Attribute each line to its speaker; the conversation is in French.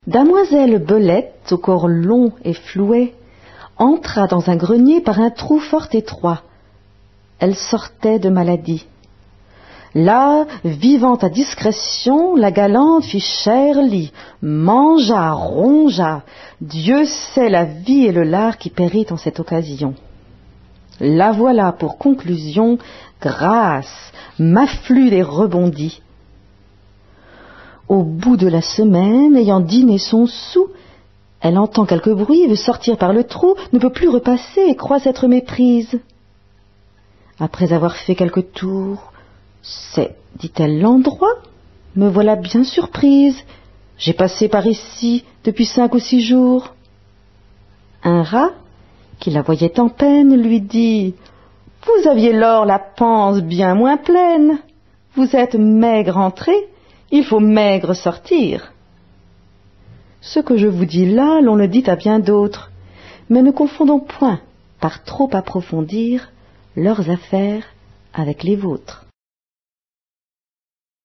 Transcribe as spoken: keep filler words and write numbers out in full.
Speaker 1: Damoiselle Belette, au corps long et flouet, entra dans un grenier par un trou fort étroit. Elle sortait de maladie. Là, vivant à discrétion, la galante fit cher lit, mangea, rongea. Dieu sait la vie et le lard qui périt en cette occasion. La voilà pour conclusion, grâce, m'afflue et rebondit. Au bout de la semaine, ayant dîné son sou, elle entend quelque bruit, veut sortir par le trou, ne peut plus repasser et croit s'être méprise. Après avoir fait quelques tours, c'est, dit-elle, l'endroit, me voilà bien surprise, j'ai passé par ici depuis cinq ou six jours. Un rat, qui la voyait en peine, lui dit « Vous aviez lors la panse bien moins pleine, vous êtes maigre entrée, il faut maigre sortir. » Ce que je vous dis là, l'on le dit à bien d'autres, mais ne confondons point, par trop approfondir, leurs affaires avec les vôtres.